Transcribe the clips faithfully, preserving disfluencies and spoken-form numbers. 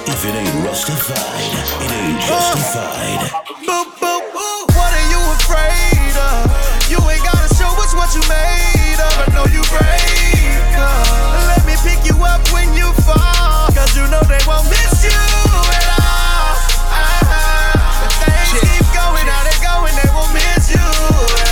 If it ain't rustified, it ain't justified. Boop, boop, boop. What are you afraid of? You ain't gotta show us what you made of. I know you break up. Let me pick you up when you fall, cause you know they won't miss you at all. uh-huh. If things yeah. keep going how they going, they won't miss you at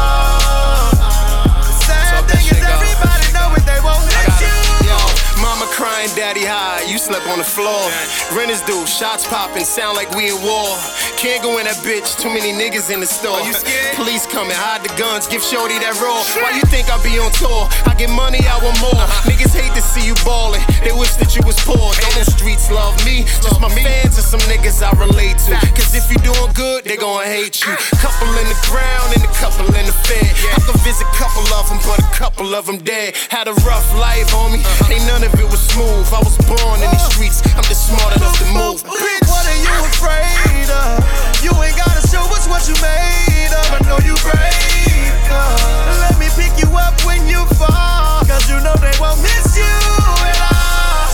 all. The sad so thing is everybody know it, they won't miss you. Yo, mama crying, daddy high, you slept on the floor. Renters do, shots popping, sound like we in war. Can't go in that bitch, too many niggas in the store. Are you scared? Police coming, hide the guns, give shorty that roll. Why you think I be on tour? I get money, I want more. Uh-huh. Niggas hate to see you ballin', they wish that you was poor. Don't the streets love me, just my fans and some niggas I relate to. Cause if you doing good, they gon' hate you. Couple in the ground and a couple in the fed. I could visit couple of them, but a couple of them dead. Had a rough life, homie, ain't none of it was smooth. I was born in these streets, I'm just smart enough to move. Bitch, what are you afraid of? You ain't gotta show us what you made of. I know you break up. Let me pick you up when you fall, cause you know they won't miss you at all.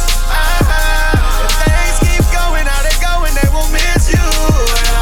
uh-huh. If things keep going how they going, they won't miss you at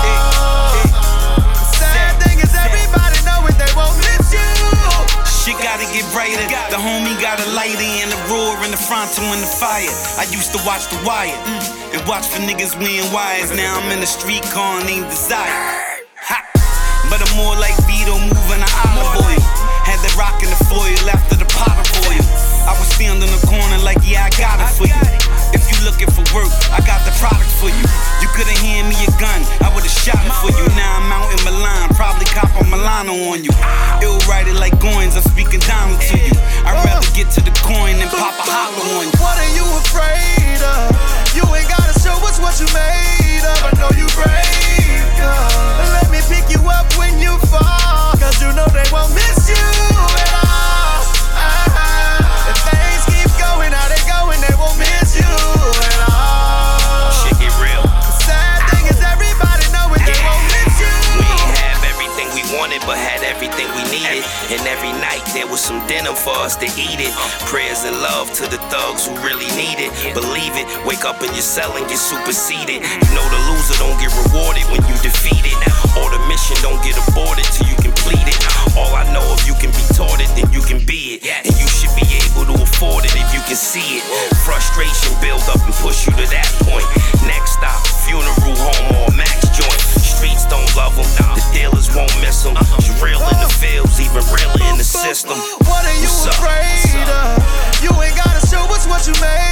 all. The sad thing is everybody know it, they won't miss you. Shit gotta get brighter. The homie got a lighter and a roar in the front to in the fire. I used to watch The Wire mm, and watch for niggas wearing wires. Now I'm in a streetcar named Desire. Ha. But I'm more like Vito moving an olive oil. Had the rock in the foil after the Potter boil. I was standing in the corner like, yeah, I got it for you. If you looking for work, I got the product for you. You couldn't hand me a gun, I would've shot it for you. Now I'm out in Milan, probably cop a Milano on you. It'll write it like coins, I'm speaking Donald to you. I'd rather get to the coin than pop a hollow on you. What are you afraid of? You ain't gotta show us what you made of. I know you break up. Let me pick you up when you fall, cause you know they won't miss you at all. uh-huh. If things keep going how they going, they won't miss you at all. Shit get real. The sad thing is everybody know it, they won't miss you. We ain't have everything we wanted, but had everything we needed. And every night there was some dinner for us to eat it. Prayers and love to the thugs who really need it. Believe it, wake up in your cell and get superseded. You know the loser don't get rewarded when you defeat it. Or the mission don't get aborted till you complete it. All I know, if you can be taught it, then you can be it. And you should be able to afford it if you can see it. Frustration build up and push you to that point. Next stop, funeral home or max joint. Streets don't love them, the dealers won't miss them. You real in the fields, even realer in the system. What are you What's up? afraid of? You ain't gotta show us what you made